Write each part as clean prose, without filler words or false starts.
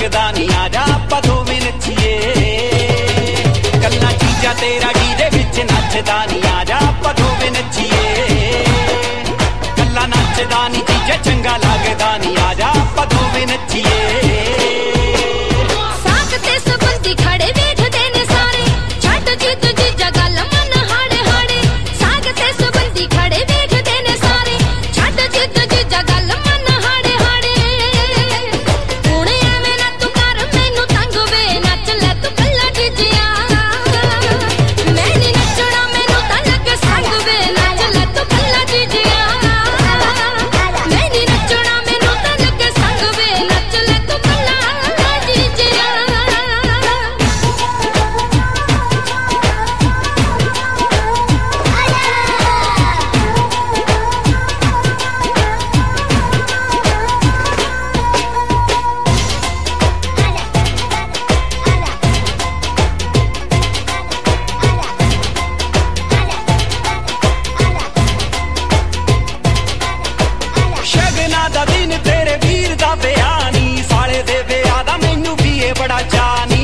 लगदा नी आजा आपां दोवें नच्चीए कल्ला जीजा तेरा डीजे विच नचदा नी आजा आपां दोवें नच्चीए कल्ला नचदा नी जीजा चंगा लगदा नी आजा आपां दोवें नच्चीए साग ते संबंधी खड़े वेखदे ने सारे छड्ड जिद जीजा गल मन हाड़े हाड़े साग ते संबंधी खड़े वेखदे ने सारे छड्ड जिद जीजा गल मन हाड़े हाड़े हुण एवें ना तू कर मैनू तंग वे नच ले तू कल्ला जीजिया मैं नी नचना मैनू तां लगे संग वे नच ले तू कल्ला जीजिया मैं नी नचना मैनू तां लगे संग वे नच ले तू कल्ला जीजिया शगना दा दिन तेरे वीर दा बयानी साले दे ब्याह दा मैनू भी ए बड़ा चानी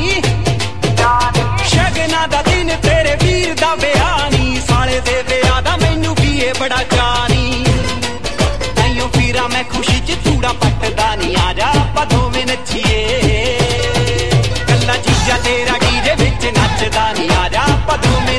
शगना दा दिन तेरे वीर दा बयानी साले दे ब्याह दा मैनू भी ए बड़ा चानी ताइयों फिरा मैं खुशी च चूड़ा पटदा नी आजा आपां दोवें नच्चीए कल्ला जीजा तेरा डीजे विच नचदा नी आजा आपां दोवें